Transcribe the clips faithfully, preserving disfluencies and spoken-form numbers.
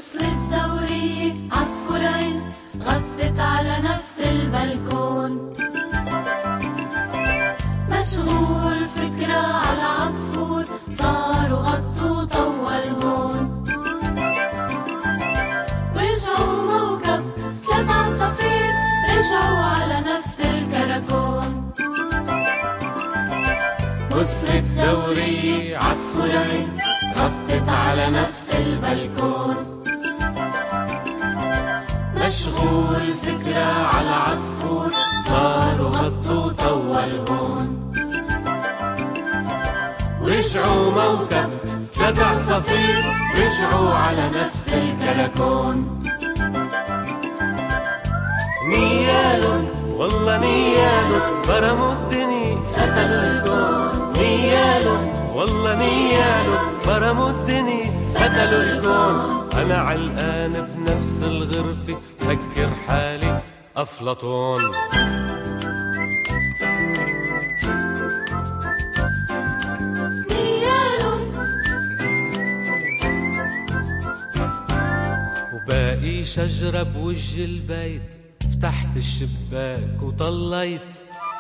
وصلت دورية عصفورين غطت على نفس البلكون. مشغول فكرة على عصفور صاروا غطوا طول هون. ورجعوا موكب ثلاث عصافير رجعوا على نفس الكراكون. وصلت دورية عصفورين غطت على نفس البلكون. مشغول فكرة على عصفور طاروا غطوا طول هون. ورجعوا موكب ثلاث عصافير رجعوا على نفس الكراكون. نيالن والله نيالن برموا الدنيا فتلوا الكون. نيالن والله نيالن برموا الدنيا فتلوا الكون. أنا علقان بنفس الغرفة فكر حالي أفلاطون. وباقي شجرة بوجه البيت فتحت الشباك وطليت.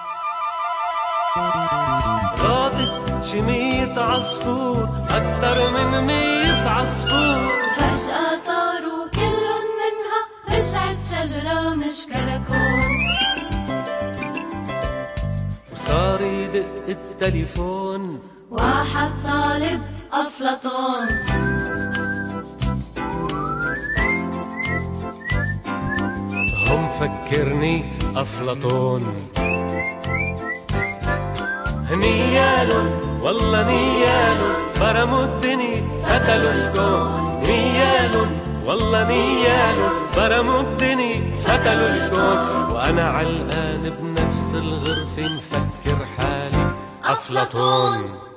غاضت شي مية عصفور أكتر من مية عصفور. فجأة طاروا كلن منها رجعت شجرة مش كراكون. وصار يدق التليفون واحد طالب أفلاطون. هم فكرني أفلاطون. نيالن والله نيالن برموا الدنيا فتلوا الكون. نيالن والله نيالن برموا الدنيا فتلوا الكون. وأنا علقان بنفس الغرفة مفكر حالي أفلاطون.